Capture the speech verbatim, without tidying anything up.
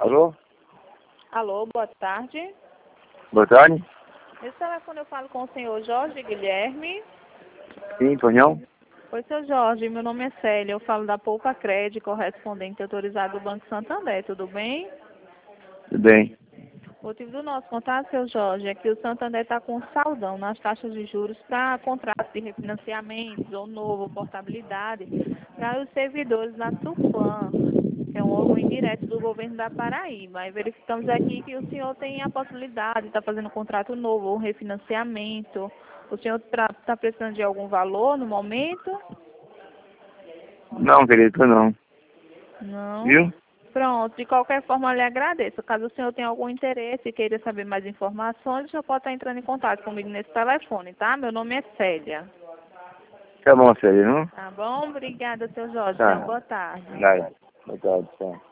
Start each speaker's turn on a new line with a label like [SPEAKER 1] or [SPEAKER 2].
[SPEAKER 1] Alô?
[SPEAKER 2] Alô, boa tarde.
[SPEAKER 1] Boa tarde.
[SPEAKER 2] Esse telefone eu falo com o senhor Jorge Guilherme.
[SPEAKER 1] Sim, Tonhão?
[SPEAKER 2] Oi, seu Jorge, meu nome é Célia, eu falo da Poupa Crédito, correspondente autorizado do Banco Santander, tudo bem?
[SPEAKER 1] Tudo bem.
[SPEAKER 2] O motivo do nosso contato, seu Jorge, é que o Santander está com saldão nas taxas de juros para contratos de refinanciamentos ou novo, portabilidade, para os servidores da Tupã, que é um órgão indireto do governo da Paraíba. Aí verificamos aqui que o senhor tem a possibilidade de estar fazendo um contrato novo ou um refinanciamento. O senhor está precisando de algum valor no momento?
[SPEAKER 1] Não, querido, tô não.
[SPEAKER 2] Não?
[SPEAKER 1] Viu?
[SPEAKER 2] Pronto, de qualquer forma, eu lhe agradeço. Caso o senhor tenha algum interesse e queira saber mais informações, o senhor pode estar entrando em contato comigo nesse telefone, tá? Meu nome é Célia.
[SPEAKER 1] Tá bom, sério, não?
[SPEAKER 2] Tá bom? Obrigada, seu Jorge. Tenha uma
[SPEAKER 1] Tá.
[SPEAKER 2] boa tarde.
[SPEAKER 1] Nada. Boa tarde, tchau.